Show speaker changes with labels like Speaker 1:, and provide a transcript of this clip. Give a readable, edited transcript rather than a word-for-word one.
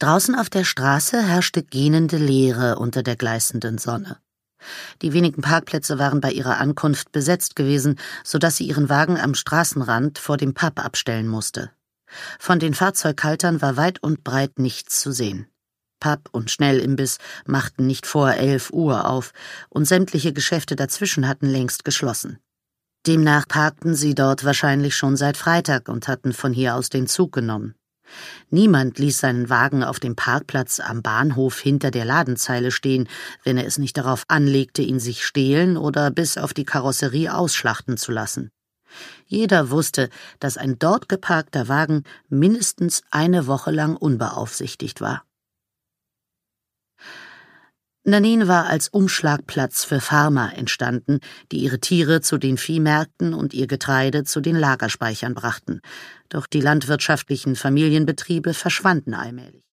Speaker 1: Draußen auf der Straße herrschte gähnende Leere unter der gleißenden Sonne. Die wenigen Parkplätze waren bei ihrer Ankunft besetzt gewesen, sodass sie ihren Wagen am Straßenrand vor dem Pub abstellen musste. Von den Fahrzeughaltern war weit und breit nichts zu sehen. Pub und Schnellimbiss machten nicht vor 11 Uhr auf, und sämtliche Geschäfte dazwischen hatten längst geschlossen. Demnach parkten sie dort wahrscheinlich schon seit Freitag und hatten von hier aus den Zug genommen. Niemand ließ seinen Wagen auf dem Parkplatz am Bahnhof hinter der Ladenzeile stehen, wenn er es nicht darauf anlegte, ihn sich stehlen oder bis auf die Karosserie ausschlachten zu lassen. Jeder wusste, dass ein dort geparkter Wagen mindestens eine Woche lang unbeaufsichtigt war. Nannin war als Umschlagplatz für Farmer entstanden, die ihre Tiere zu den Viehmärkten und ihr Getreide zu den Lagerspeichern brachten. Doch die landwirtschaftlichen Familienbetriebe verschwanden allmählich.